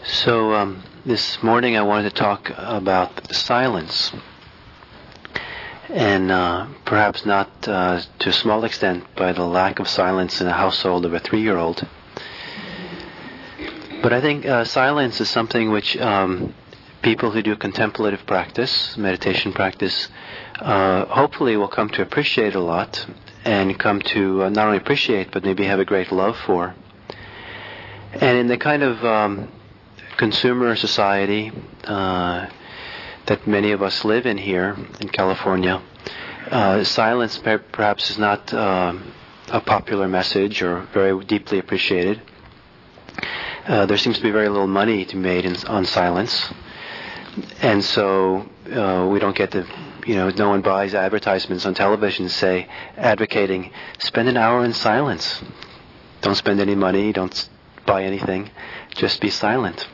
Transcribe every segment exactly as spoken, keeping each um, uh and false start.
So um, this morning I wanted to talk about silence, and uh, perhaps not uh, to a small extent by the lack of silence in a household of a three-year-old. But I think uh, silence is something which um, people who do contemplative practice, meditation practice, uh, hopefully will come to appreciate a lot, and come to uh, not only appreciate but maybe have a great love for. And in the kind of um, consumer society uh, that many of us live in here in California, uh, silence per- perhaps is not uh, a popular message or very deeply appreciated. Uh, there seems to be very little money to be made in, on silence, and so uh, we don't get to, you know, no one buys advertisements on television say advocating spend an hour in silence. Don't spend any money. Don't buy anything. Just be silent.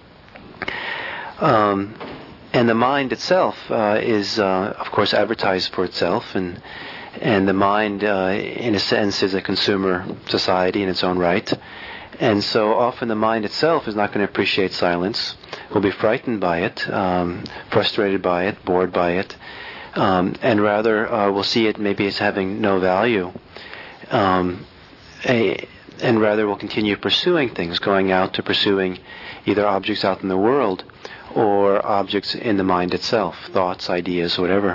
Um, and the mind itself uh, is, uh, of course, advertised for itself, and and the mind, uh, in a sense, is a consumer society in its own right. And so often the mind itself is not going to appreciate silence, will be frightened by it, um, frustrated by it, bored by it, um, and rather uh, will see it maybe as having no value, um, a, and rather will continue pursuing things, going out to pursuing either objects out in the world or objects in the mind itself, thoughts, ideas, whatever.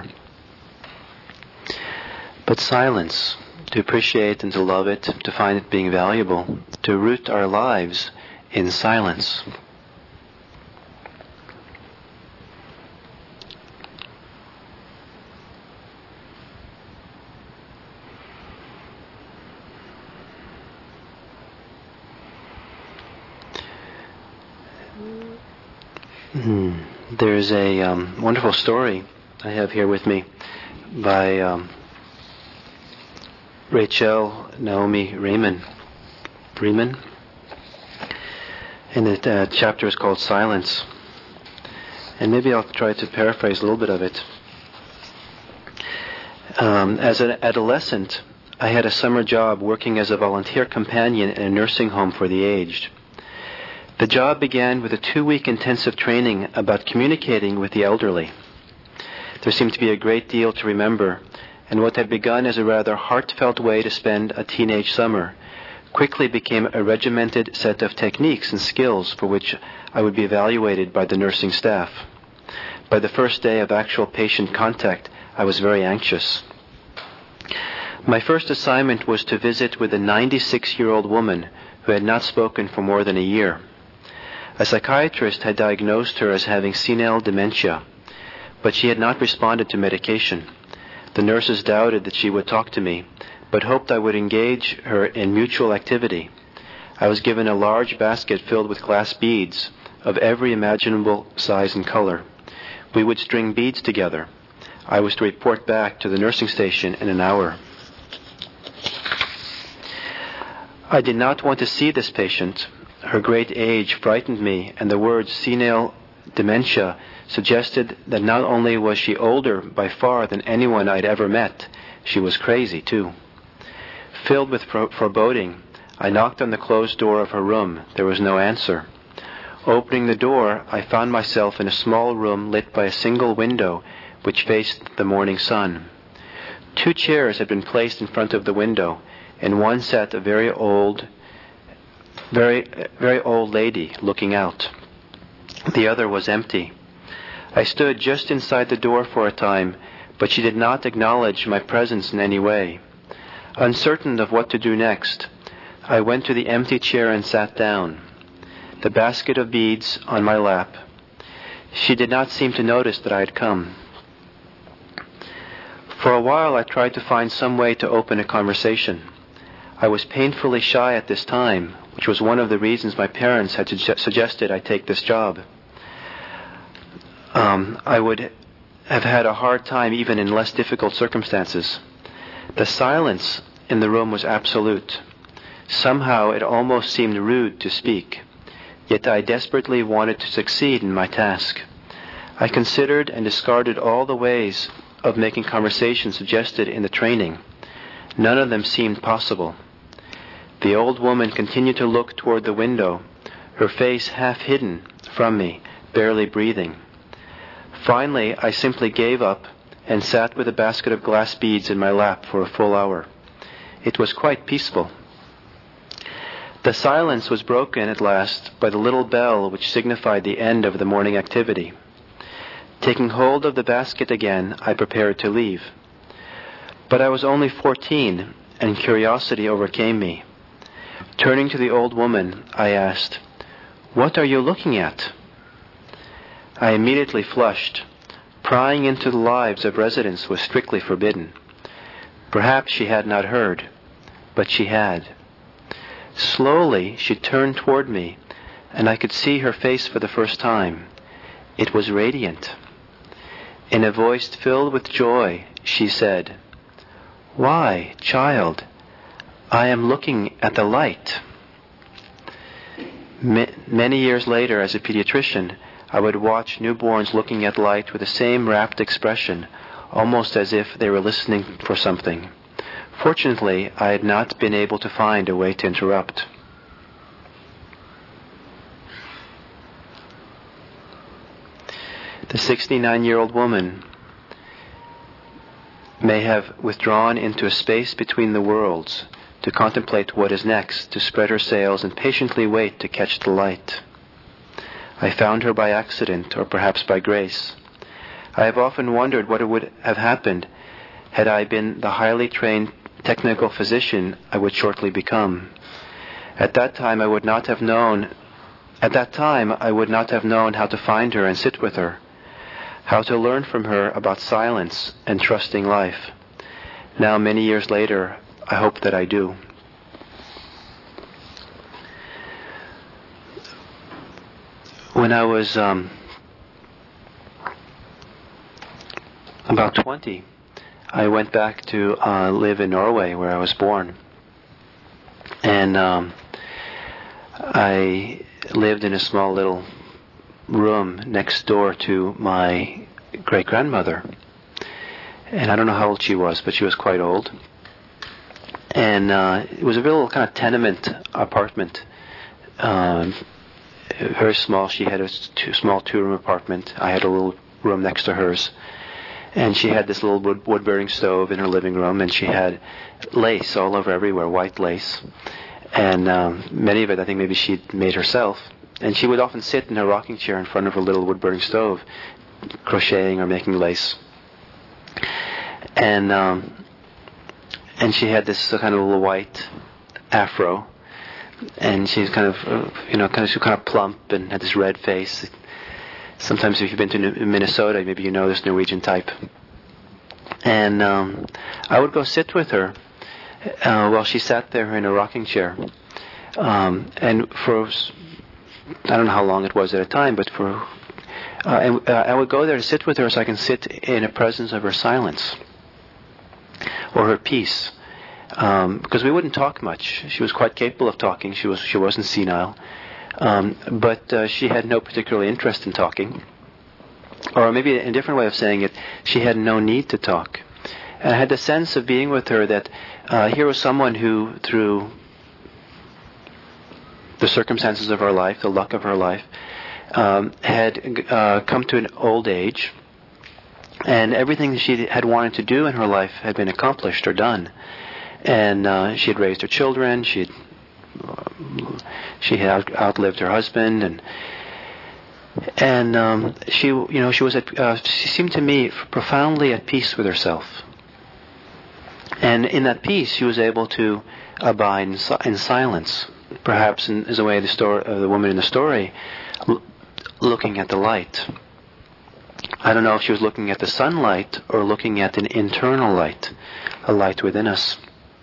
But silence, to appreciate and to love it, to find it being valuable, to root our lives in silence. Hmm. There's a um, wonderful story I have here with me by um, Rachel Naomi Remen. Remen. And the uh, chapter is called Silence. And maybe I'll try to paraphrase a little bit of it. Um, as an adolescent, I had a summer job working as a volunteer companion in a nursing home for the aged. The job began with a two-week intensive training about communicating with the elderly. There seemed to be a great deal to remember, and what had begun as a rather heartfelt way to spend a teenage summer quickly became a regimented set of techniques and skills for which I would be evaluated by the nursing staff. By the first day of actual patient contact, I was very anxious. My first assignment was to visit with a ninety-six-year-old woman who had not spoken for more than a year. A psychiatrist had diagnosed her as having senile dementia, but she had not responded to medication. The nurses doubted that she would talk to me, but hoped I would engage her in mutual activity. I was given a large basket filled with glass beads of every imaginable size and color. We would string beads together. I was to report back to the nursing station in an hour. I did not want to see this patient. Her great age frightened me, and the words senile dementia suggested that not only was she older by far than anyone I'd ever met, she was crazy too. Filled with for- foreboding, I knocked on the closed door of her room. There was no answer. Opening the door, I found myself in a small room lit by a single window which faced the morning sun. Two chairs had been placed in front of the window, and one sat a very old, very, very old lady looking out. The other was empty. I stood just inside the door for a time, but she did not acknowledge my presence in any way. Uncertain of what to do next, I went to the empty chair and sat down, the basket of beads on my lap. She did not seem to notice that I had come. For a while I tried to find some way to open a conversation. I was painfully shy at this time, which was one of the reasons my parents had su- suggested I take this job. Um, I would have had a hard time even in less difficult circumstances. The silence in the room was absolute. Somehow it almost seemed rude to speak, yet I desperately wanted to succeed in my task. I considered and discarded all the ways of making conversation suggested in the training. None of them seemed possible. The old woman continued to look toward the window, her face half hidden from me, barely breathing. Finally, I simply gave up and sat with a basket of glass beads in my lap for a full hour. It was quite peaceful. The silence was broken at last by the little bell which signified the end of the morning activity. Taking hold of the basket again, I prepared to leave. But I was only fourteen, and curiosity overcame me. Turning to the old woman, I asked, "What are you looking at?" I immediately flushed. Prying into the lives of residents was strictly forbidden. Perhaps she had not heard, but she had. Slowly, she turned toward me, and I could see her face for the first time. It was radiant. In a voice filled with joy, she said, "Why, child, I am looking at the light." Ma- many years later, as a pediatrician, I would watch newborns looking at light with the same rapt expression, almost as if they were listening for something. Fortunately, I had not been able to find a way to interrupt. The sixty-nine-year-old woman may have withdrawn into a space between the worlds to contemplate what is next, to spread her sails and patiently wait to catch the light. I found her by accident, or perhaps by grace. I have often wondered what would have happened had I been the highly trained technical physician I would shortly become. At that time I would not have known at that time I would not have known how to find her and sit with her, how to learn from her about silence and trusting life. Now, many years later, I hope that I do. When I was um, about twenty, I went back to uh, live in Norway, where I was born. And um, I lived in a small little room next door to my great-grandmother. And I don't know how old she was, but she was quite old. And uh, it was a little kind of tenement apartment. Um, very small. She had a two, small two-room apartment. I had a little room next to hers. And she had this little wood, wood-burning stove in her living room, and she had lace all over everywhere, white lace. And um, many of it, I think maybe she'd made herself. And she would often sit in her rocking chair in front of her little wood-burning stove, crocheting or making lace. And um, and she had this kind of little white afro, and she's kind of, uh, you know, kind of, she was kind of plump and had this red face. Sometimes if you've been to Minnesota, maybe you know this Norwegian type. And um, I would go sit with her uh, while she sat there in a rocking chair. Um, and for, I don't know how long it was at a time, but for, uh, and uh, I would go there to sit with her so I can sit in the presence of her silence or her peace. Um, because we wouldn't talk much. She was quite capable of talking. She was, she wasn't senile. Um, but uh, she had no particular interest in talking. Or maybe a different way of saying it, she had no need to talk. And I had the sense of being with her that uh, here was someone who, through the circumstances of her life, the luck of her life, um, had uh, come to an old age, and everything that she had wanted to do in her life had been accomplished or done. And uh, she had raised her children, she had She had out, outlived her husband, and and um, she, you know, she was at, uh, she seemed to me profoundly at peace with herself. And in that peace, she was able to abide in, in silence, perhaps in, as a way the story, uh, the woman in the story, l- looking at the light. I don't know if she was looking at the sunlight or looking at an internal light, a light within us.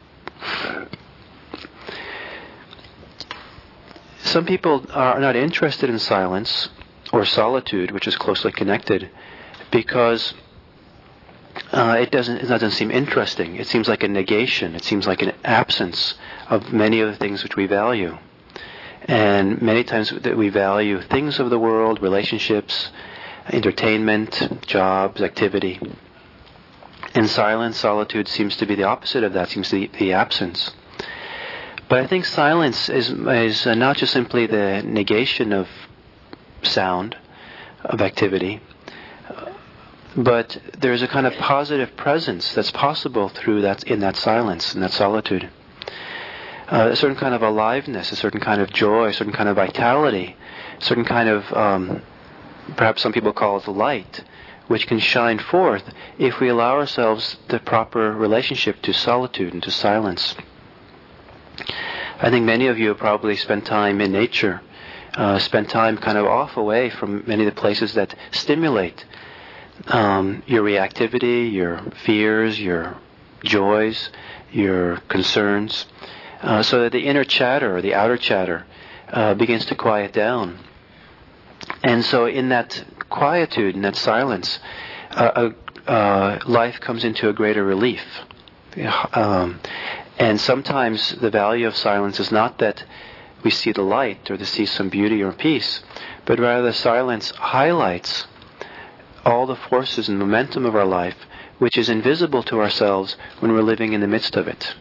Some people are not interested in silence or solitude, which is closely connected, because uh, it doesn't it doesn't seem interesting. It seems like a negation. It seems like an absence of many of the things which we value. And many times that we value things of the world, relationships, entertainment, jobs, activity. And silence, solitude seems to be the opposite of that, seems to be the absence. But I think silence is is uh, not just simply the negation of sound, of activity, uh, but there's a kind of positive presence that's possible through that, in that silence, in that solitude. Uh, a certain kind of aliveness, a certain kind of joy, a certain kind of vitality, a certain kind of, um, perhaps some people call it light, which can shine forth if we allow ourselves the proper relationship to solitude and to silence. I think many of you have probably spent time in nature, uh, spent time kind of off away from many of the places that stimulate um, your reactivity, your fears, your joys, your concerns, uh, so that the inner chatter or the outer chatter uh, begins to quiet down. And so in that quietude, in that silence, uh, uh, life comes into a greater relief. Um, and sometimes the value of silence is not that we see the light or to see some beauty or peace, but rather the silence highlights all the forces and momentum of our life, which is invisible to ourselves when we're living in the midst of it.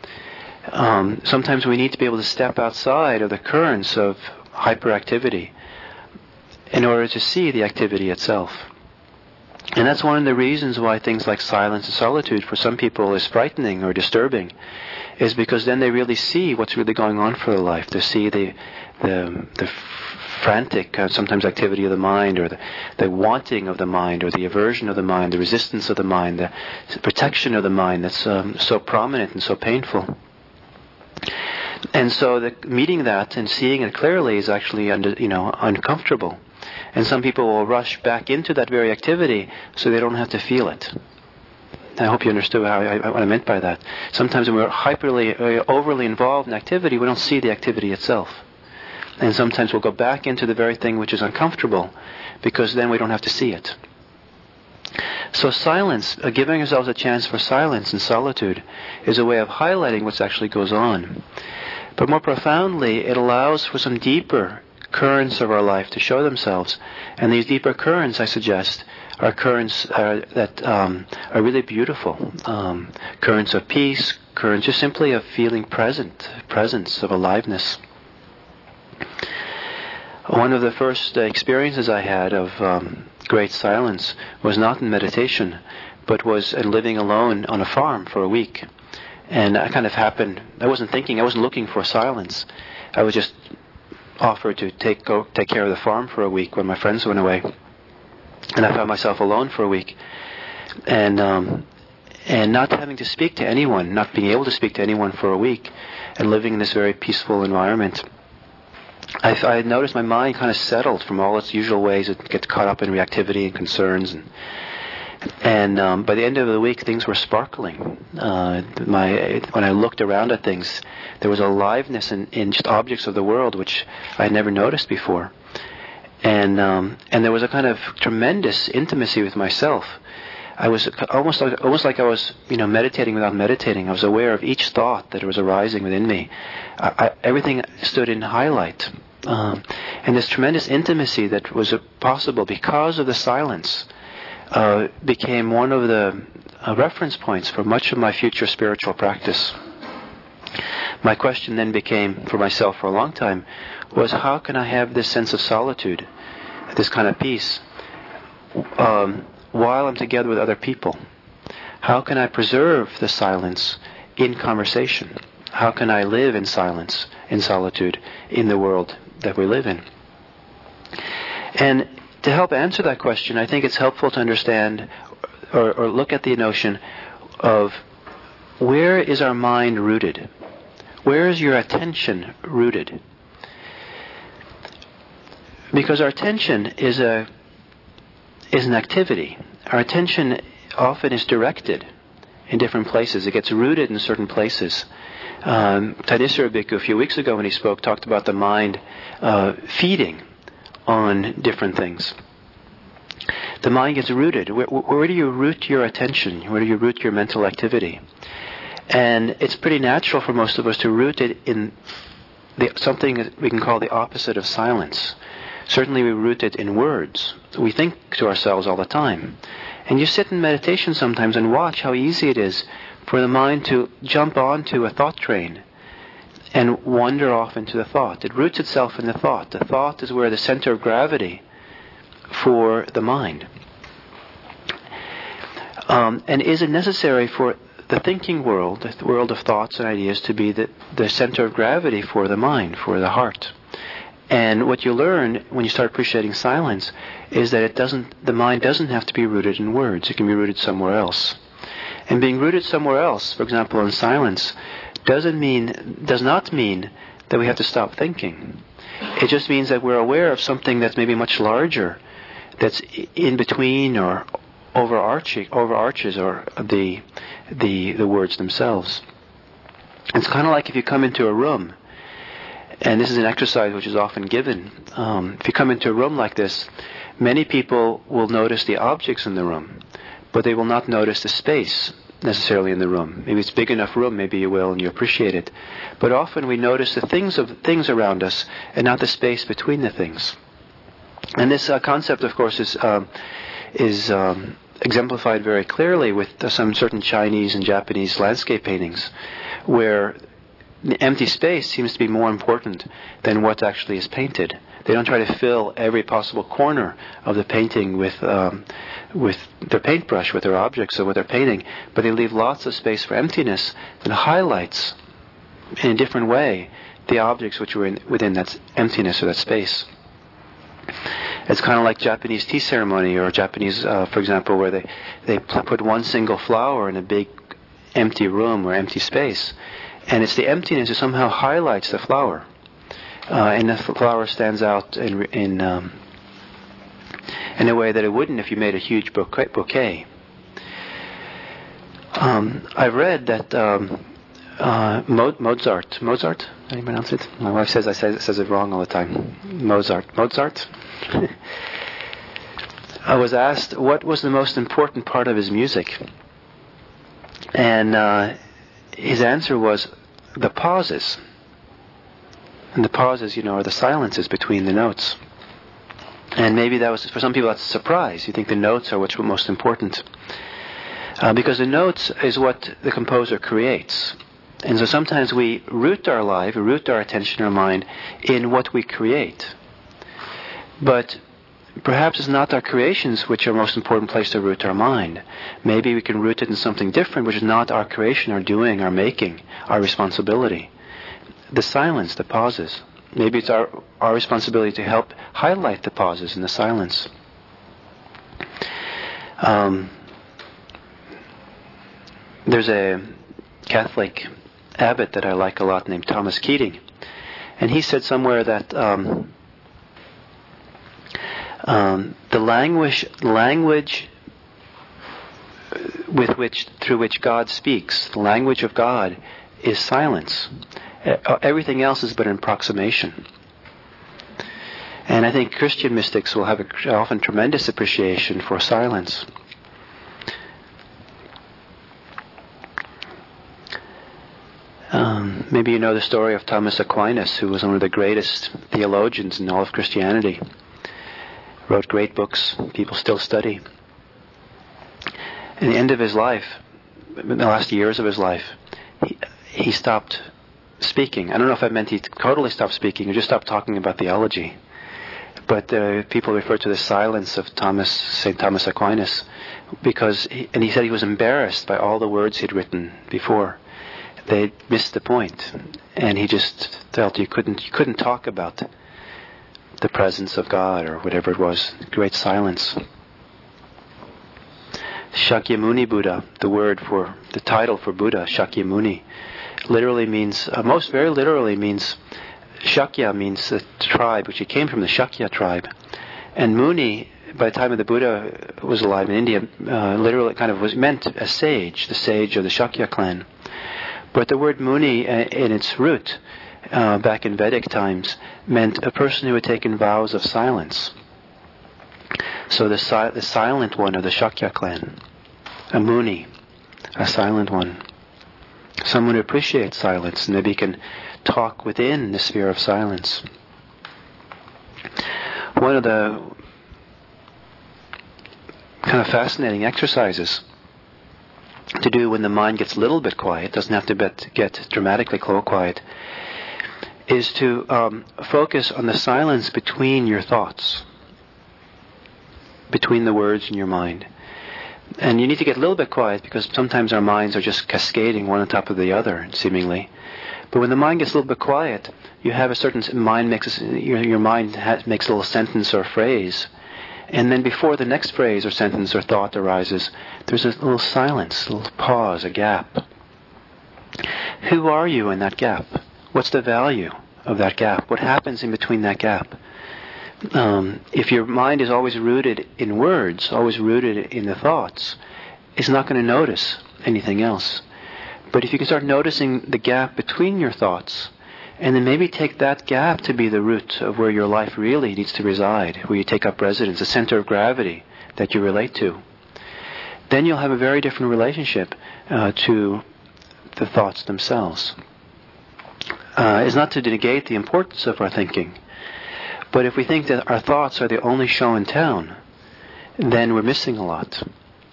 Um, sometimes we need to be able to step outside of the currents of hyperactivity in order to see the activity itself. And that's one of the reasons why things like silence and solitude for some people is frightening or disturbing, is because then they really see what's really going on for their life. They see the the, the frantic, uh, sometimes activity of the mind, or the, the wanting of the mind, or the aversion of the mind, the resistance of the mind, the protection of the mind that's um, so prominent and so painful. And so the, meeting that and seeing it clearly is actually under, you know, uncomfortable. And some people will rush back into that very activity so they don't have to feel it. I hope you understood how I, what I meant by that. Sometimes when we're hyperly, uh, overly involved in activity, we don't see the activity itself. And sometimes we'll go back into the very thing which is uncomfortable, because then we don't have to see it. So silence, uh, giving ourselves a chance for silence and solitude, is a way of highlighting what actually goes on. But more profoundly, it allows for some deeper currents of our life to show themselves. And these deeper currents, I suggest, are currents uh, that um, are really beautiful. Um, currents of peace, currents just simply of feeling present, presence, of aliveness. One of the first uh, experiences I had of um, great silence was not in meditation, but was in living alone on a farm for a week. And that kind of happened. I wasn't thinking, I wasn't looking for silence. I was just offered to take go, take care of the farm for a week when my friends went away. And I found myself alone for a week. And um, and not having to speak to anyone, not being able to speak to anyone for a week, and living in this very peaceful environment. I, I had noticed my mind kind of settled from all its usual ways. It gets caught up in reactivity and concerns, and and um, by the end of the week, things were sparkling. Uh, my when I looked around at things, there was a aliveness in, in just objects of the world which I had never noticed before, and um, and there was a kind of tremendous intimacy with myself. I was almost like, almost like I was, you know, meditating without meditating. I was aware of each thought that was arising within me. I, I, everything stood in highlight. Um, and this tremendous intimacy that was possible because of the silence uh, became one of the uh, reference points for much of my future spiritual practice. My question then became, for myself for a long time, was how can I have this sense of solitude, this kind of peace, um, while I'm together with other people? How can I preserve the silence in conversation? How can I live in silence, in solitude, in the world that we live in? And to help answer that question, I think it's helpful to understand or, or look at the notion of where is our mind rooted? Where is your attention rooted? Because our attention is a is an activity. Our attention often is directed in different places. It gets rooted in certain places. Um, Thanissaro Bhikkhu, a few weeks ago when he spoke, talked about the mind uh, feeding on different things. The mind gets rooted. Where, where do you root your attention? Where do you root your mental activity? And it's pretty natural for most of us to root it in the, something that we can call the opposite of silence. Certainly we root it in words. We think to ourselves all the time. And you sit in meditation sometimes and watch how easy it is for the mind to jump onto a thought train and wander off into the thought. It roots itself in the thought. The thought is where the center of gravity for the mind. Um, and is it necessary for the thinking world, the world of thoughts and ideas, to be the, the center of gravity for the mind, for the heart? And what you learn when you start appreciating silence is that it doesn't, the mind doesn't have to be rooted in words. It can be rooted somewhere else. And being rooted somewhere else, for example, in silence, doesn't mean, does not mean that we have to stop thinking. It just means that we're aware of something that's maybe much larger, that's in between or overarching, overarches or the the the words themselves. It's kind of like if you come into a room, and this is an exercise which is often given. Um, if you come into a room like this, many people will notice the objects in the room, but they will not notice the space necessarily in the room. Maybe it's a big enough room, maybe you will, and you appreciate it. But often we notice the things of things around us, and not the space between the things. And this uh, concept, of course, is um, is um, exemplified very clearly with uh, some certain Chinese and Japanese landscape paintings, where the empty space seems to be more important than what actually is painted. They don't try to fill every possible corner of the painting with um, with their paintbrush, with their objects, or with their painting, but they leave lots of space for emptiness that highlights in a different way the objects which were in, within that emptiness or that space. It's kind of like Japanese tea ceremony, or Japanese, uh, for example, where they, they put one single flower in a big empty room or empty space. And it's the emptiness that somehow highlights the flower. Uh, and the flower stands out in in, um, in a way that it wouldn't if you made a huge bouquet. bouquet. Um, I've read that um, uh, Mo- Mozart, Mozart, how do you pronounce it? My wife says I say, says it wrong all the time. Mozart, Mozart. I was asked what was the most important part of his music, and uh, his answer was the pauses. And the pauses, you know, are the silences between the notes. And maybe that was, for some people, that's a surprise. You think the notes are what's most important. Uh, because the notes is what the composer creates. And so sometimes we root our life, we root our attention, our mind, in what we create. But perhaps it's not our creations which are the most important place to root our mind. Maybe we can root it in something different, which is not our creation, our doing, our making, our responsibility. The silence, the pauses. Maybe it's our, our responsibility to help highlight the pauses in the silence. Um, there's a Catholic abbot that I like a lot named Thomas Keating. And he said somewhere that um, um, the language, language with which, through which God speaks, the language of God, is silence. Uh, everything else is but an approximation. And I think Christian mystics will have a, often tremendous appreciation for silence. Um, maybe you know the story of Thomas Aquinas, who was one of the greatest theologians in all of Christianity. Wrote great books people still study. In the end of his life, in the last years of his life, he, he stopped speaking. I don't know if that meant he totally stopped speaking or just stopped talking about theology. But uh, people refer to the silence of Thomas, Saint Thomas Aquinas, because he, and he said he was embarrassed by all the words he'd written before. They missed the point, and he just felt you couldn't you couldn't talk about the presence of God or whatever it was. Great silence. Shakyamuni Buddha, the word for the title for Buddha, Shakyamuni, literally means, uh, most very literally means, Shakya means the tribe, which he came from, the Shakya tribe. And Muni, by the time of the Buddha was alive in India, uh, literally kind of was meant a sage, the sage of the Shakya clan. But the word Muni, uh, in its root, uh, back in Vedic times, meant a person who had taken vows of silence. So the, si- the silent one of the Shakya clan, a Muni, a silent one. Someone who appreciates silence, and maybe can talk within the sphere of silence. One of the kind of fascinating exercises to do when the mind gets a little bit quiet, doesn't have to get, get dramatically quiet, is to um, focus on the silence between your thoughts, between the words in your mind. And you need to get a little bit quiet, because sometimes our minds are just cascading one on top of the other, seemingly. But when the mind gets a little bit quiet, you have a certain mind makes your, your mind has, makes a little sentence or phrase, and then before the next phrase or sentence or thought arises, there's a little silence, a little pause, a gap. Who are you in that gap? What's the value of that gap? What happens in between that gap? Um, if your mind is always rooted in words, always rooted in the thoughts, it's not going to notice anything else. But if you can start noticing the gap between your thoughts, and then maybe take that gap to be the root of where your life really needs to reside, where you take up residence, the center of gravity that you relate to, then you'll have a very different relationship uh, to the thoughts themselves. Uh, it's not to negate the importance of our thinking, but if we think that our thoughts are the only show in town, then we're missing a lot.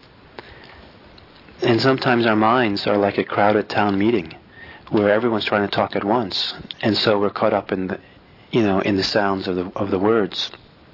And sometimes our minds are like a crowded town meeting, where everyone's trying to talk at once, and so we're caught up in the, you know, in the sounds of the of the words.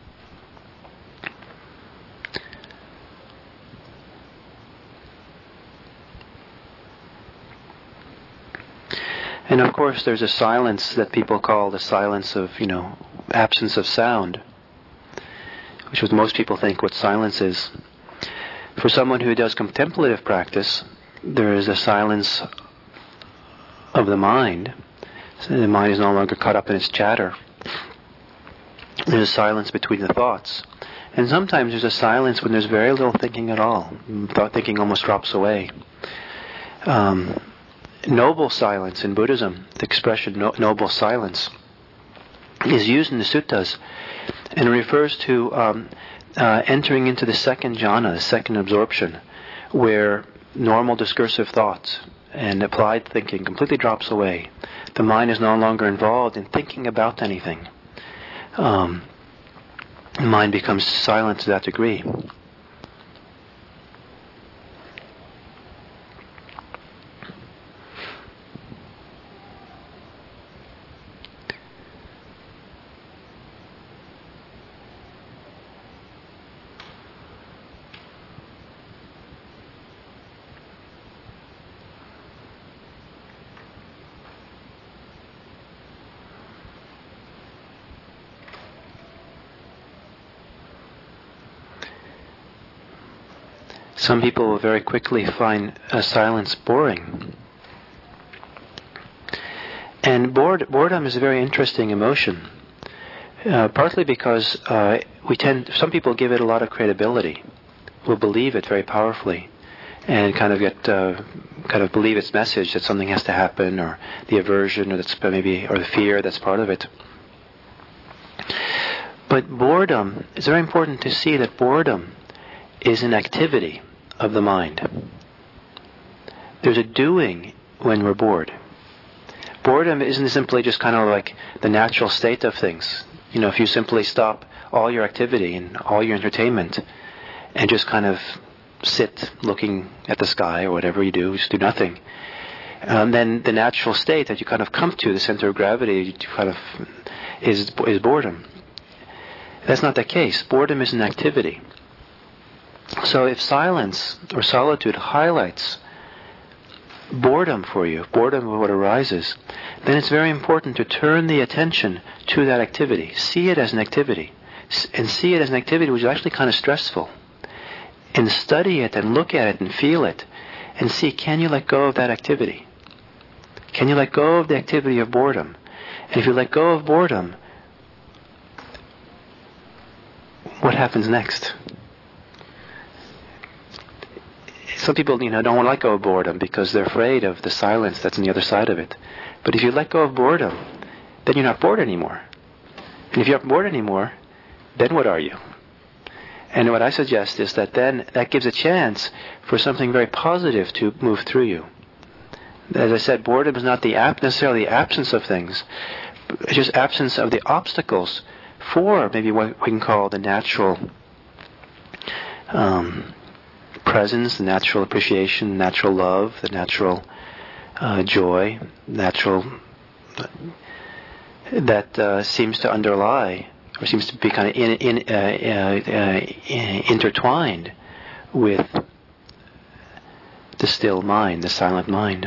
And of course, there's a silence that people call the silence of, you know, absence of sound, which is what most people think what silence is. For someone who does contemplative practice, there is a silence of the mind. So the mind is no longer caught up in its chatter. There's a silence between the thoughts. And sometimes there's a silence when there's very little thinking at all. Thought thinking almost drops away. Um, noble silence in Buddhism, the expression no, noble silence, is used in the suttas, and it refers to um, uh, entering into the second jhana, the second absorption, where normal discursive thoughts and applied thinking completely drops away. The mind is no longer involved in thinking about anything. Um, the mind becomes silent to that degree. Some people will very quickly find a silence boring. And bored, boredom is a very interesting emotion, uh, partly because uh, we tend, some people give it a lot of credibility, will believe it very powerfully, and kind of get, uh, kind of believe its message that something has to happen, or the aversion, or that's maybe, or the fear that's part of it. But boredom, it's very important to see that boredom is an activity of the mind. There's a doing when we're bored. Boredom isn't simply just kind of like the natural state of things. You know, if you simply stop all your activity and all your entertainment and just kind of sit looking at the sky or whatever you do, just do nothing, um, then the natural state that you kind of come to, the center of gravity, kind of is is boredom. That's not the case. Boredom is an activity. So if silence or solitude highlights boredom for you, boredom of what arises, then it's very important to turn the attention to that activity. See it as an activity. And see it as an activity which is actually kind of stressful. And study it and look at it and feel it. And see, can you let go of that activity? Can you let go of the activity of boredom? And if you let go of boredom, what happens next? Some people, you know, don't want to let go of boredom because they're afraid of the silence that's on the other side of it. But if you let go of boredom, then you're not bored anymore. And if you're not bored anymore, then what are you? And what I suggest is that then that gives a chance for something very positive to move through you. As I said, boredom is not the ap- necessarily the absence of things. It's just absence of the obstacles for maybe what we can call the natural um, presence, the natural appreciation, natural love, the natural uh, joy, natural that uh, seems to underlie, or seems to be kind of in, in, uh, uh, uh, intertwined with the still mind, the silent mind.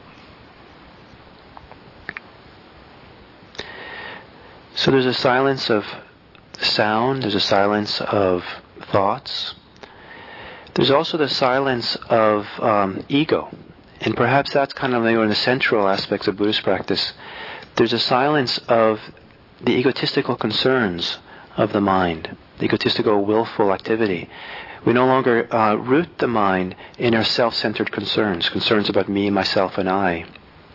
So there's a silence of sound, there's a silence of thoughts. There's also the silence of um, ego. And perhaps that's kind of one of the central aspects of Buddhist practice. There's a silence of the egotistical concerns of the mind, the egotistical willful activity. We no longer uh, root the mind in our self-centered concerns, concerns about me, myself, and I.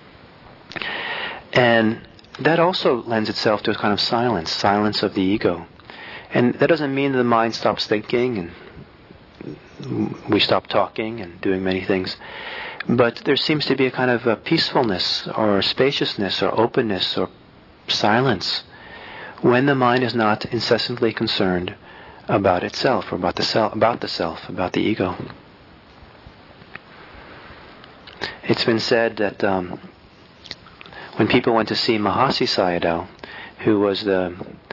And that also lends itself to a kind of silence, silence of the ego. And that doesn't mean the mind stops thinking and we stop talking and doing many things. But there seems to be a kind of a peacefulness or spaciousness or openness or silence when the mind is not incessantly concerned about itself or about the self, about the self, about the ego. It's been said that um, when people went to see Mahasi Sayadaw, who was the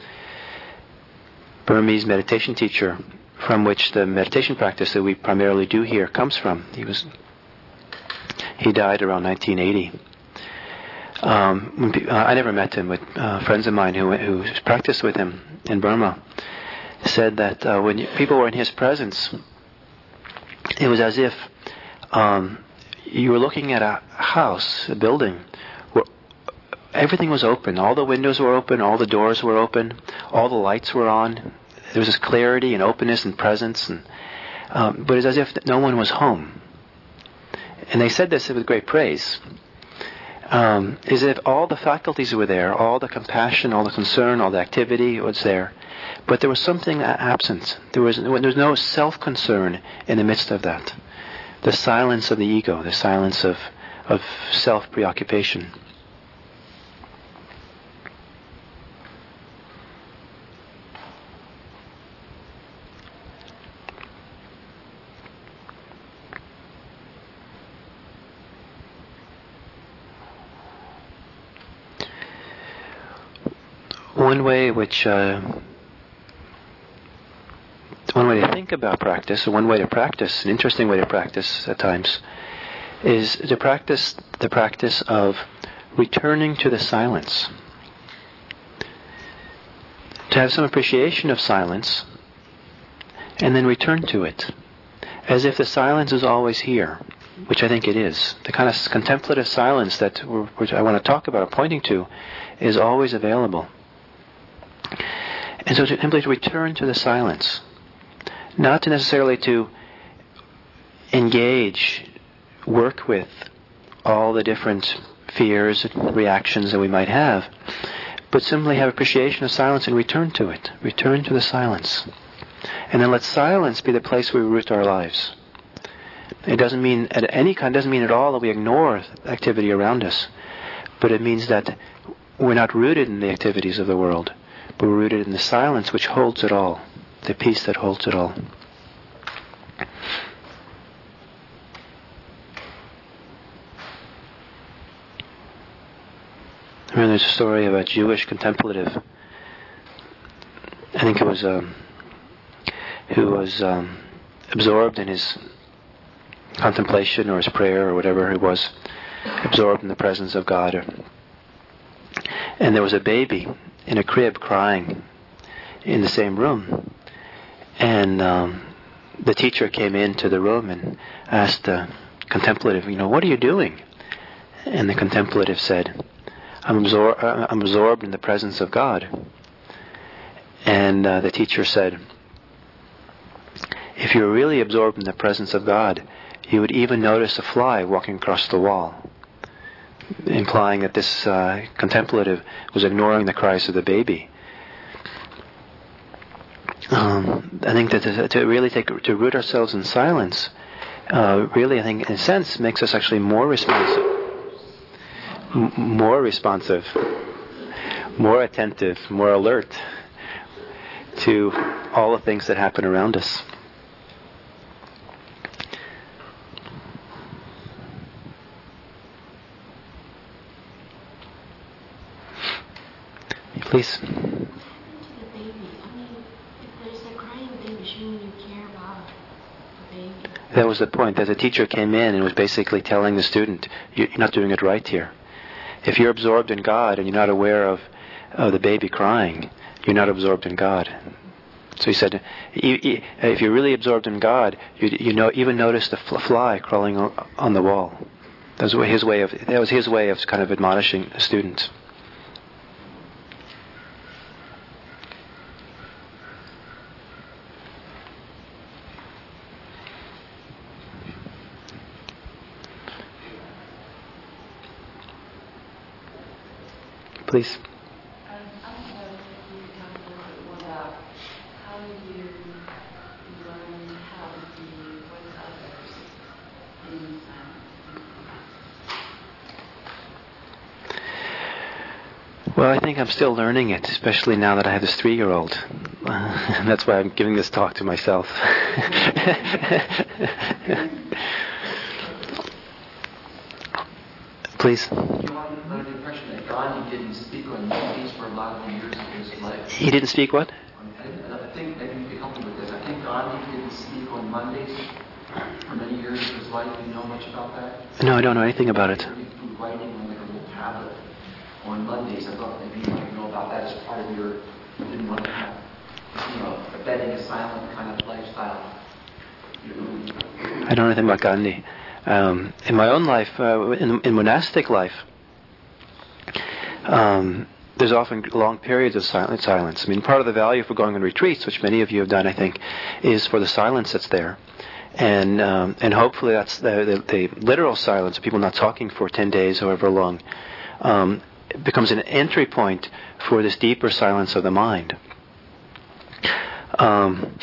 Burmese meditation teacher from which the meditation practice that we primarily do here comes from. He was he died around nineteen eighty. Um, when pe- uh, I never met him, but uh, friends of mine who who practiced with him in Burma said that uh, when you, people were in his presence, it was as if um, you were looking at a house, a building, where everything was open. All the windows were open, all the doors were open, all the lights were on. There was this clarity and openness and presence, and um, but it's as if no one was home. And they said this with great praise. Um, as if all the faculties were there, all the compassion, all the concern, all the activity was there, but there was something absent. There was there was no self-concern in the midst of that. The silence of the ego, the silence of of self-preoccupation. One way which, uh, one way to think about practice, or one way to practice, an interesting way to practice at times, is to practice the practice of returning to the silence. To have some appreciation of silence, and then return to it, as if the silence is always here, which I think it is. The kind of contemplative silence that we're, which I want to talk about, or pointing to, is always available. And so to simply to return to the silence, not to necessarily to engage, work with all the different fears and reactions that we might have, but simply have appreciation of silence and return to it. Return to the silence. And then let silence be the place where we root our lives. It doesn't mean at any kind, doesn't mean at all that we ignore activity around us, but it means that we're not rooted in the activities of the world, but we're rooted in the silence which holds it all, the peace that holds it all. I mean, there's a story of a Jewish contemplative, I think it was, um, who was um, absorbed in his contemplation or his prayer or whatever it was, absorbed in the presence of God. And there was a baby in a crib crying in the same room. And um, the teacher came into the room and asked the contemplative, you know, what are you doing? And the contemplative said, I'm, absor- I'm absorbed in the presence of God. And uh, the teacher said, if you were really absorbed in the presence of God, you would even notice a fly walking across the wall, implying that this uh, contemplative was ignoring the cries of the baby. Um, I think that to, to really take to root ourselves in silence, uh, really, I think, in a sense, makes us actually more responsive, m- more responsive, more attentive, more alert to all the things that happen around us. Please. What happened to the baby? I mean, if there's a crying baby, shouldn't you care about the baby? That was the point, that the teacher came in and was basically telling the student, you're not doing it right here. If you're absorbed in God and you're not aware of, of the baby crying, you're not absorbed in God. So he said, if you're really absorbed in God, you, you know, even notice the fly crawling on the wall. That was his way of, that was his way of kind of admonishing the students. Please. Um, I was wondering if you could talk a little bit more about how you learn how to be with others in silence. Well, I think I'm still learning it, especially now that I have this three-year-old. Uh, and that's why I'm giving this talk to myself. Please. Gandhi didn't speak on Mondays for a lot of years of his life. He didn't speak what? And I think maybe you could help me with this. I think Gandhi didn't speak on Mondays for many years of his life. Do you know much about that? No, I don't know anything about it. He writing on like a little tablet on Mondays. I thought maybe you might know about that as part of your. You didn't want to have, you know, abetting a silent kind of lifestyle. I don't know anything about Gandhi. Um, in my own life, uh, in, in monastic life. Um, there's often long periods of silent silence. I mean, part of the value for going on retreats, which many of you have done, I think, is for the silence that's there. And um, and hopefully that's the, the, the literal silence of people not talking for ten days, however long, um, becomes an entry point for this deeper silence of the mind. Um,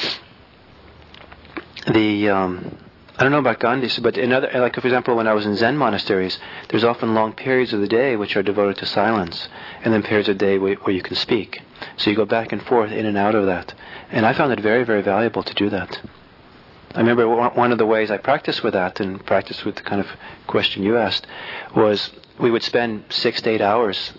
the... Um, I don't know about Gandhi, but in other, like for example, when I was in Zen monasteries, there's often long periods of the day which are devoted to silence, and then periods of the day where, where you can speak. So you go back and forth, in and out of that. And I found it very, very valuable to do that. I remember one of the ways I practiced with that, and practiced with the kind of question you asked, was we would spend six to eight hours,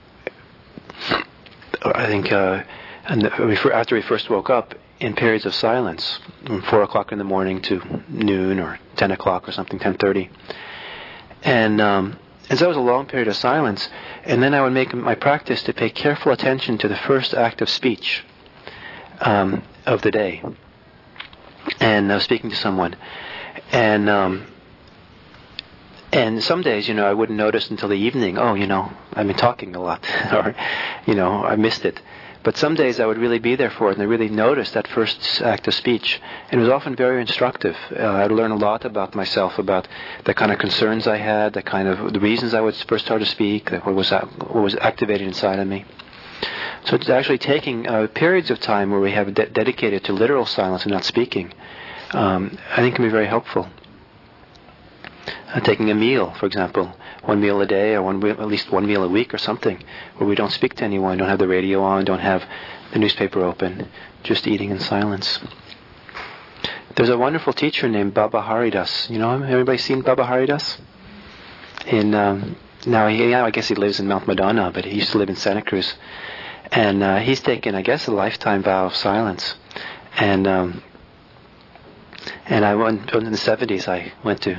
I think, uh, and after we first woke up, in periods of silence, from four o'clock in the morning to noon or ten o'clock or something, ten thirty, and um, and so that was a long period of silence. And then I would make my practice to pay careful attention to the first act of speech um, of the day, and I was speaking to someone, and um, and some days, you know, I wouldn't notice until the evening. Oh, you know, I've been talking a lot, or you know, I missed it. But some days I would really be there for it, and I really noticed that first act of speech. And it was often very instructive. Uh, I'd learn a lot about myself, about the kind of concerns I had, the kind of the reasons I would first start to speak, what was what was activated inside of me. So it's actually taking uh, periods of time where we have de- dedicated to literal silence and not speaking, um, I think can be very helpful. Uh, taking a meal, for example, one meal a day or one at least one meal a week or something, where we don't speak to anyone, don't have the radio on, don't have the newspaper open, just eating in silence. There's a wonderful teacher named Baba Haridas. You know him? Everybody seen Baba Haridas? In um, now, he, I guess he lives in Mount Madonna, but he used to live in Santa Cruz, and uh, he's taken, I guess, a lifetime vow of silence. And um, and I went in the seventies. I went to.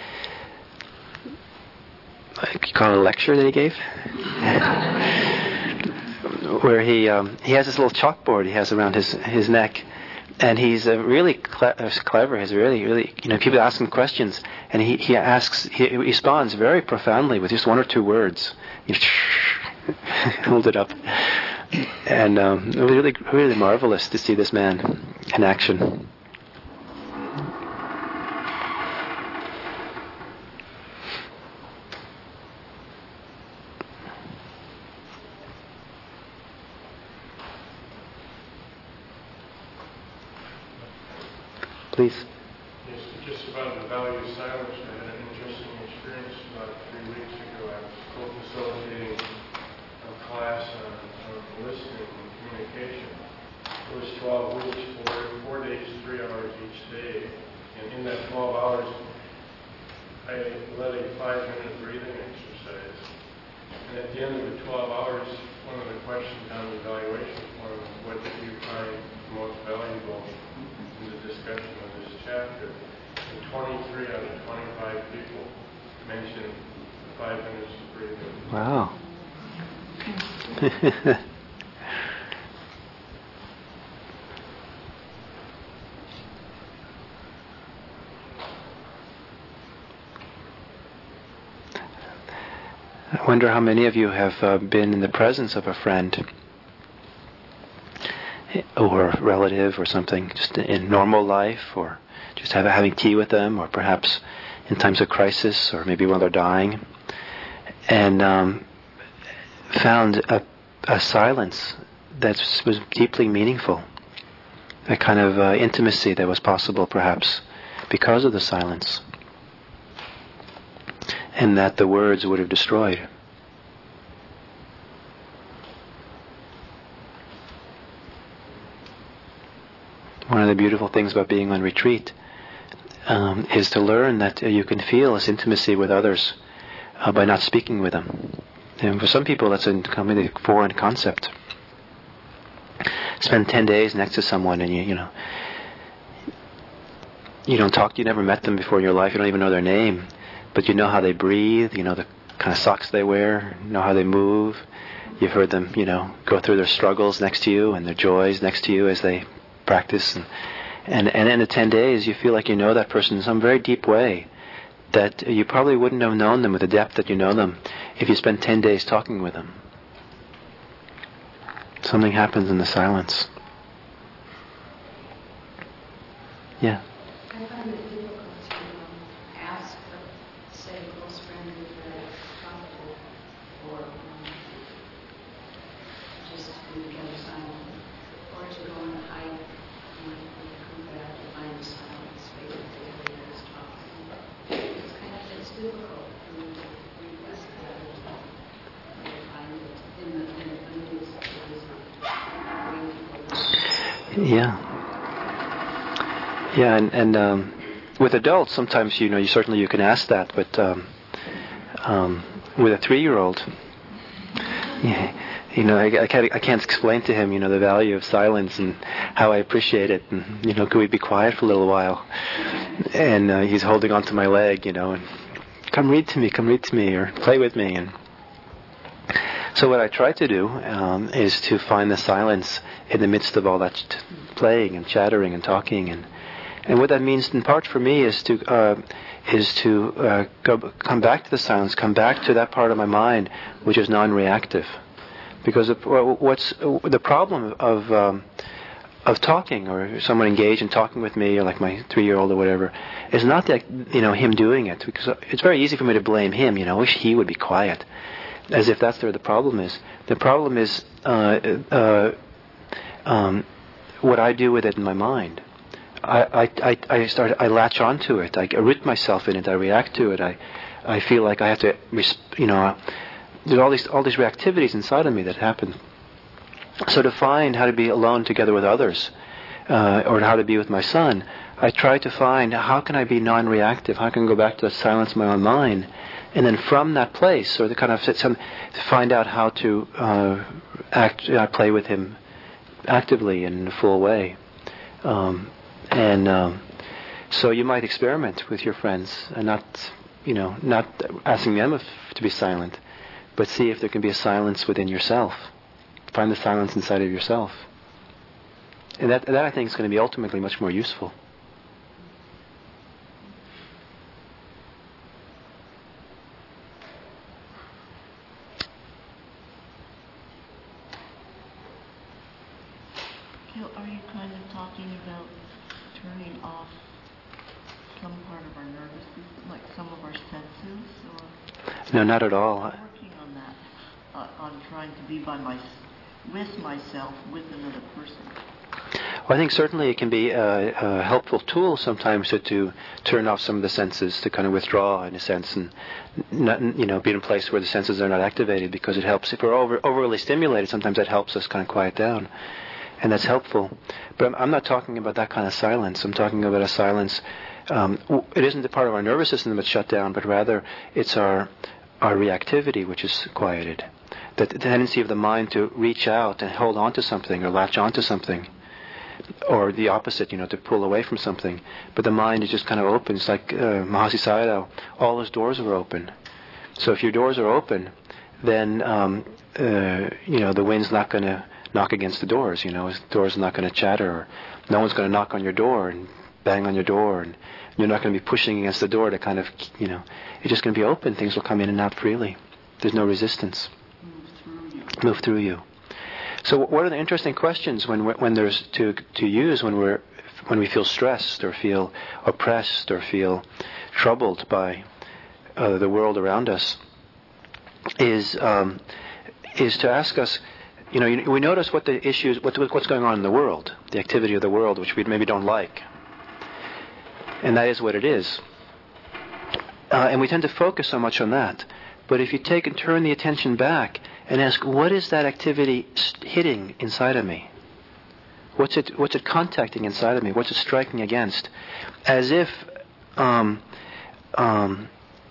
You call it a lecture that he gave, where he um, he has this little chalkboard he has around his his neck, and he's uh, really cle- uh, clever. He's really really you know people ask him questions, and he he asks he, he responds very profoundly with just one or two words. You hold it up, and um, it was really really marvelous to see this man in action. Please. Yes, just about the value of silence. I had an interesting experience about three weeks ago. I was co-facilitating a class on, on listening and communication. It was twelve weeks, four, four days, three hours each day. And in that twelve hours, I led a five-minute breathing exercise. And at the end of the twelve hours, one of the questions on the evaluation form is what did you find most valuable in the discussion of this chapter? And twenty-three out of twenty-five people mentioned the five minutes of breathing. Wow. I wonder how many of you have uh, been in the presence of a friend or a relative or something, just in normal life, or just have, having tea with them, or perhaps in times of crisis, or maybe when they're dying, and um, found a, a silence that was deeply meaningful, a kind of uh, intimacy that was possible perhaps because of the silence, and that the words would have destroyed. One of the beautiful things about being on retreat um, is to learn that uh, you can feel this intimacy with others uh, by not speaking with them. And for some people, that's a completely foreign concept. Spend ten days next to someone, and you, you know, you don't talk. You never met them before in your life. You don't even know their name, but you know how they breathe. You know the kind of socks they wear. You know how they move. You've heard them, you know, go through their struggles next to you and their joys next to you as they practice. And and and in the ten days, you feel like you know that person in some very deep way that you probably wouldn't have known them with the depth that you know them if you spent ten days talking with them. Something happens in the silence. Yeah. I find it difficult to um, ask, for, say, a close friend who's very comfortable, or um, just to be together silently, or to go on a hike and when you come back to find the silence, wait until everybody's talking. It's kind of it's difficult for me to request that. I find it in the in the movies that is Yeah. Yeah, and, and um, with adults, sometimes, you know, you certainly you can ask that, but um, um, with a three-year-old, yeah, you know, I, I, can't, I can't explain to him, you know, the value of silence and how I appreciate it. And, you know, could we be quiet for a little while? And uh, he's holding onto my leg, you know, and come read to me, come read to me, or play with me. And so what I try to do um, is to find the silence in the midst of all that t- playing and chattering and talking, and and what that means in part for me is to uh, is to uh, go, come back to the silence, come back to that part of my mind which is non-reactive, because the, what's the problem of um, of talking, or someone engaged in talking with me, or like my three-year-old or whatever, is not that, you know, him doing it, because it's very easy for me to blame him. You know, I wish he would be quiet, as if that's where the problem is. The problem is uh, uh, um, what I do with it in my mind. I, I, I start. I latch onto it. I root myself in it. I react to it. I, I feel like I have to, you know, there's all these all these reactivities inside of me that happen. So to find how to be alone together with others, uh, or how to be with my son, I try to find how can I be non-reactive. How can I go back to that silence in my own mind, and then from that place, or the kind of some, to find out how to uh, act, uh, play with him actively in a full way. Um, and um, so you might experiment with your friends, and not, you know, not asking them if, to be silent, but see if there can be a silence within yourself. Find the silence inside of yourself, and that that I think is going to be ultimately much more useful. Are you kind of talking about turning off some part of our nervous system, like some of our senses, or? No, not at all. I'm working on that, uh, on trying to be by my, with myself, with another person. Well, I think certainly it can be a, a helpful tool sometimes to, to turn off some of the senses, to kind of withdraw in a sense, and not, you know, be in a place where the senses are not activated, because it helps. If we're over, overly stimulated, sometimes that helps us kind of quiet down. And that's helpful. But I'm, I'm not talking about that kind of silence. I'm talking about a silence. Um, it isn't the part of our nervous system that's shut down, but rather it's our our reactivity which is quieted. the tendency of the mind to reach out and hold on to something or latch onto something, or the opposite, you know, to pull away from something. But the mind is just kind of open. It's like uh, Mahasi Sayadaw, all his doors are open. So if your doors are open, then um, uh, you know, the wind's not going to knock against the doors. You know, the doors are not going to chatter. Or no one's going to knock on your door and bang on your door, and you're not going to be pushing against the door to kind of, you know, it's just going to be open. Things will come in and out freely. There's no resistance. Move through you. Move through you. So what are the interesting questions when when there's to to use when we're when we feel stressed or feel oppressed or feel troubled by uh, the world around us? Is um, is to ask us, you know, we notice what the issues, what what's going on in the world, the activity of the world, which we maybe don't like, and that is what it is. Uh, and we tend to focus so much on that. But if you take and turn the attention back and ask, what is that activity hitting inside of me? What's it what's it contacting inside of me? What's it striking against? As if um, um,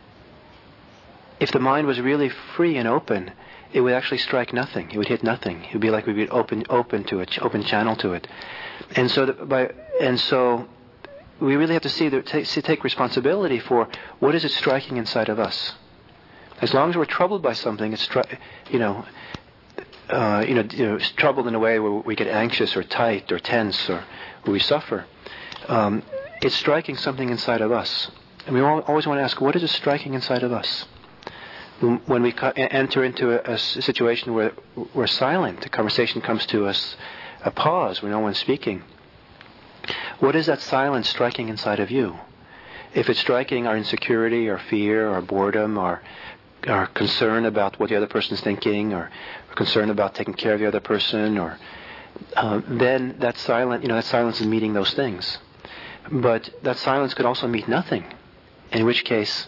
if the mind was really free and open, it would actually strike nothing. It would hit nothing. It would be like we'd be open open to it, open channel to it. And so the, by and so we really have to see that take, take responsibility for what is it striking inside of us. As long as we're troubled by something, it's stri- you know, uh, you know, you know, troubled in a way where we get anxious or tight or tense or where we suffer. Um, it's striking something inside of us, and we always want to ask, what is it striking inside of us? When we co- enter into a, a situation where we're silent, the conversation comes to us, a pause where no one's speaking. What is that silence striking inside of you? If it's striking our insecurity, or fear, or boredom, or our concern about what the other person's thinking, or concern about taking care of the other person, or uh, then that silence, you know, that silence is meeting those things. But that silence could also meet nothing, in which case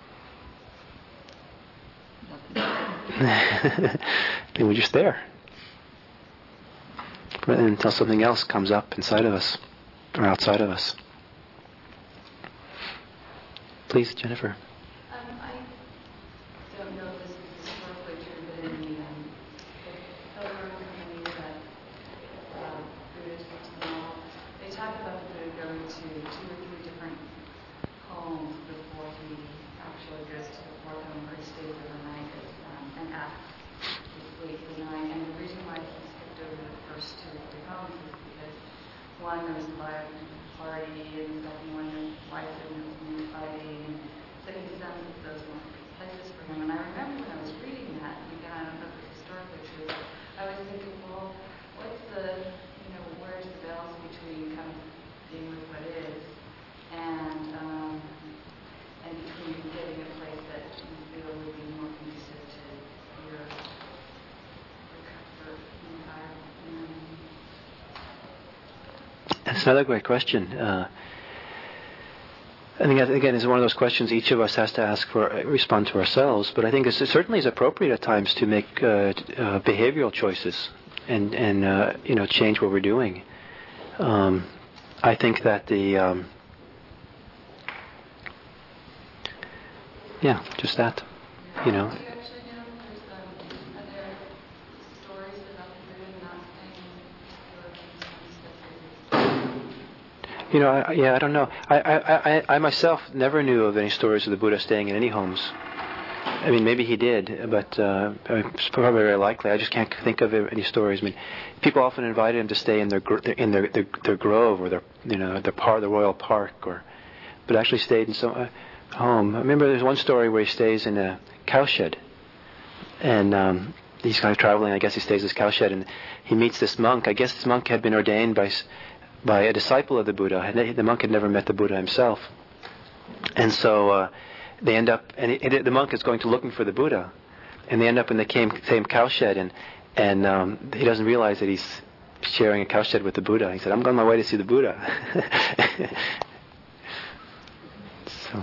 then we're just there until something else comes up inside of us or outside of us. Please, Jennifer. Um, I don't know if this is historically true, but in the um, Pilgrim community that uh, Buddha talks about, they talk about the Buddha going to two or three different homes before he actually goes to the fourth home where he stays overnight um, and asks to sleep the night. And the reason why he skipped over the first two or three homes is because one, there was a violent party, and the second one, his wife and his fighting. And so he sensed that those weren't places for him. And I remember when I was reading that, and again, I don't know if it's historically true, but I was thinking, well, what's the, you know, where's the balance between kind of being with what is and um, and between getting a place that you feel would be more conducive to your, your comfort environment. You know? That's another great question. Uh, I think, again, it's one of those questions each of us has to ask for, uh, respond to ourselves. But I think it's, it certainly is appropriate at times to make uh, uh, behavioral choices and, and uh, you know, change what we're doing. Um, I think that the, um, yeah, just that, you know. Do you actually know if there's um, other stories about the Buddha not staying in You know, I, yeah, I don't know. I, I, I, I myself never knew of any stories of the Buddha staying in any homes. I mean, maybe he did, but uh, it's probably very likely. I just can't think of any stories. I mean, people often invited him to stay in their in their their, their grove or their you know their par the royal park, or but actually stayed in some uh, home. I remember there's one story where he stays in a cowshed, and um, he's kind of traveling. I guess he stays in this cowshed, and he meets this monk. I guess this monk had been ordained by by a disciple of the Buddha, and the monk had never met the Buddha himself, and so. Uh, They end up, and, it, and the monk is going to looking for the Buddha, and they end up in the same, same cowshed, and and um, he doesn't realize that he's sharing a cowshed with the Buddha. He said, "I'm on my way to see the Buddha." so.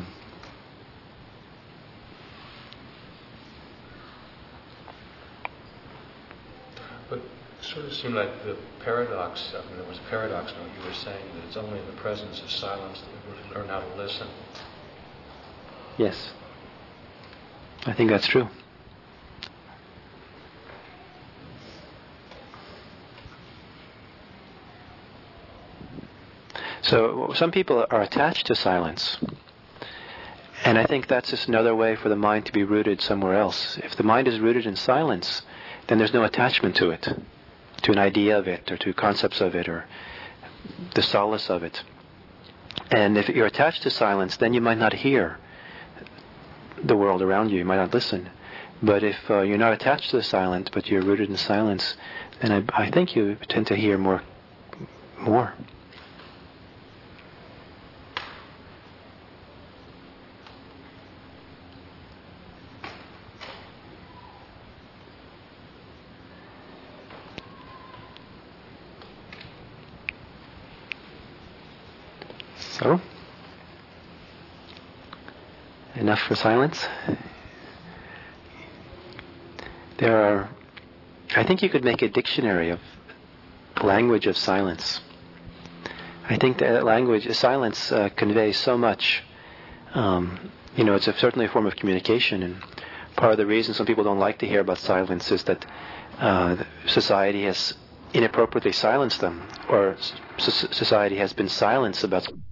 But it sort of seemed like the paradox. I mean, there was a paradox in what you were saying, that it's only in the presence of silence that we really learn how to listen. Yes, I think that's true. So some people are attached to silence. And I think that's just another way for the mind to be rooted somewhere else. If the mind is rooted in silence, then there's no attachment to it, to an idea of it, or to concepts of it, or the solace of it. And if you're attached to silence, then you might not hear the world around you. You might not listen. But if uh, you're not attached to the silence, but you're rooted in silence, then I, I think you tend to hear more. more. So, enough for silence. There are, I think you could make a dictionary of the language of silence. I think that language, silence, uh, conveys so much. Um, you know, it's a, certainly a form of communication, and part of the reason some people don't like to hear about silence is that uh, society has inappropriately silenced them, or s- society has been silenced about